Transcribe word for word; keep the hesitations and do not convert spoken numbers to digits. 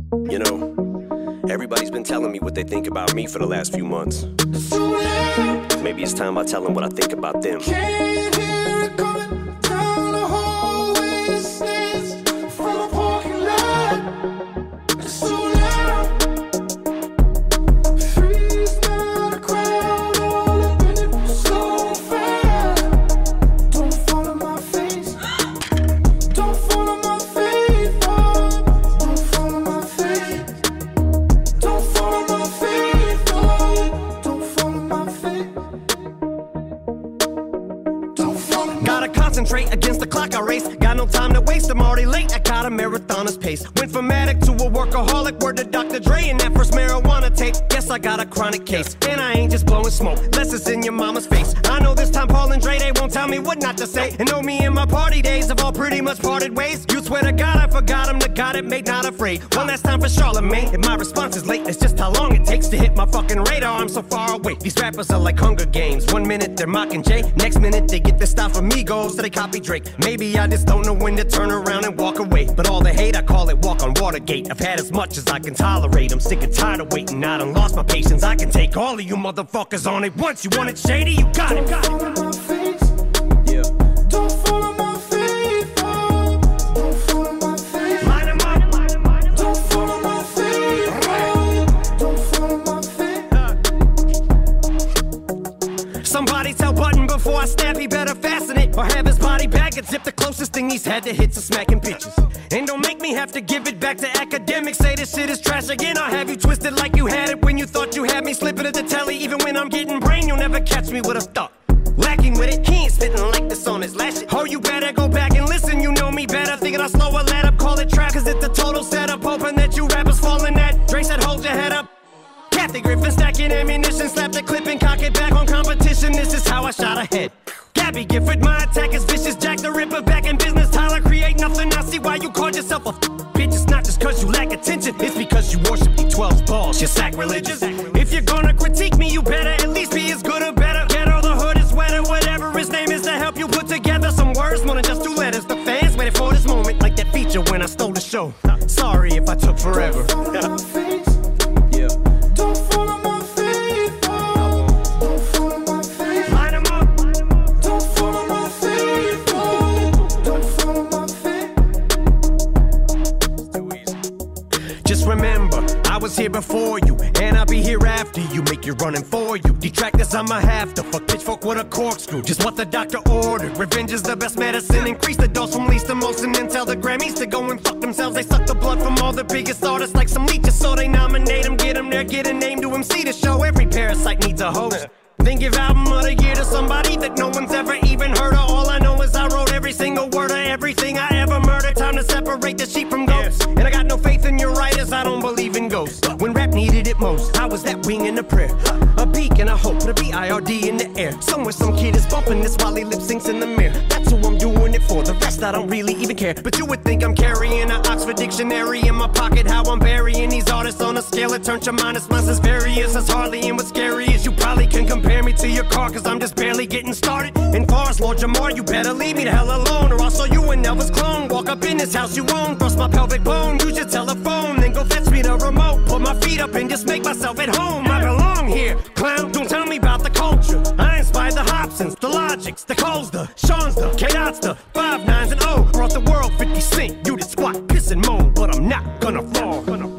You know, everybody's been telling me what they think about me for the last few months. Maybe it's time I tell them what I think about them. Can't hear it coming down the hallway. It stands from a parking lot. It's so loud. Freeze down the crowd, all up in it so fast. Don't fall on my face. Don't fall on my face. Oh. Don't fall on my face. Don't fall on my face. Oh. Don't fall on my face. Gotta concentrate against the clock I race. Got no time to waste, I'm already late. I got a marathoner's pace. Went from addict to a workaholic. Word to Doctor Dre and that first marijuana tape. Guess I got a chronic case. And I ain't just blowing smoke, less it's in your mama's face. I know this time Paul and Dre, they won't tell me what not to say. And know me and my party days have all pretty much parted ways. You swear to God I forgot him, the God it made not afraid. One last time for Charlemagne. If my response is late, it's just how long it takes to hit my fucking radar. I'm so far away. These rappers are like Hunger Games. One minute they're mocking Jay, next minute they get their style from Migos, so they copy Drake. Maybe I just don't know when to turn around and walk away. But all the hate, I call it walk on Watergate. I've had as much as I can tolerate. I'm sick and tired of waiting. I done lost my patience. I can take all of you motherfuckers on it once. You want it shady? You got it. Got it. Don't fall on my face. Yeah. Don't fall on my face. Oh. Don't fall on my face. Line 'em up. Don't fall on my face. Oh. Don't fall on my face. Somebody tell Button before I snap, he better fasten it. Or have his body bag and zip the closest thing he's had to hits of smacking bitches. And don't make me have to give it back to academics. Say this shit is trash again. I'll have you twisted like you had it when you thought you had me. Slipping at the telly, even when I'm getting brain, you'll never catch me with a thought. Lacking with it, he ain't spitting like this on his last shit. Oh, you better go back and listen, you know me better. Thinking I'll slow a let up, call it trap, cause it's a total setup. Hoping that you rappers falling that. Dre said hold your head up. Kathy Griffin stacking ammunition, slap the clip and cock it back on competition. This is how I shot ahead. Gabby Gifford, my attack is vicious. Jack the Ripper back in business. Tyler, create nothing. I see why you called yourself a f bitch. It's not just cause you lack attention, it's because you worship the twelve's balls. You're sacrilegious. If you're gonna critique me, you better at least be as good or better. Get all the hood is wetter, whatever his name is, to help you put together some words more than just two letters. The fans waited for this moment, like that feature when I stole the show. Sorry if I took forever. Don't fall on my face. Yeah. Don't fall on my face. Oh. Don't fall on my face. Line 'em up. Don't fall on my face. Oh. Don't fall on my face. Too easy. Just remember, I was here before you, and I'll be here after you. Make you running for you. Detractors, I'ma have to fuck pitchfork with a corkscrew. Just what the doctor ordered. Revenge is the best medicine. Increase the dose from least to most, and then tell the Grammys to go and fuck themselves. They suck the blood from all the biggest artists like some leeches, so they nominate them, get them there, get a name to M C to show. Every parasite needs a host. Then give album of the year to somebody that no one's ever even heard of. All I know is I wrote every single word of everything I ever murdered. Time to separate the sheep from goats. And I got no faith in your writers, I don't believe in ghosts. When rap needed it most, I was that wing in a prayer, a beacon, a hope, put a B I R D in the air. Somewhere some kid is bumping this while he lip syncs in the mirror. That's who I'm doing it for, the rest I don't really even care. But you would think I'm carrying an Oxford dictionary in my pocket. How I'm burying these artists on a scale that turns your minus minus as various as Harley. And what's scary is you probably can compare me to your car, cause I'm just barely getting started. And far as Lord Jamar, you better leave me the hell alone, or I'll show you an Elvis clone. Walk up in this house you own, thrust my pelvic bone, use your telephone, then go fetch me the remote. Put my feet up and just make myself at home. I belong here, clown, don't tell me about the culture. I inspired the Hobsons, the Logics, the Coles, the Sean's, the K-Dots, the five nines and O. Brought the world fifty cent, you did squat, piss and moan, but I'm not gonna fall.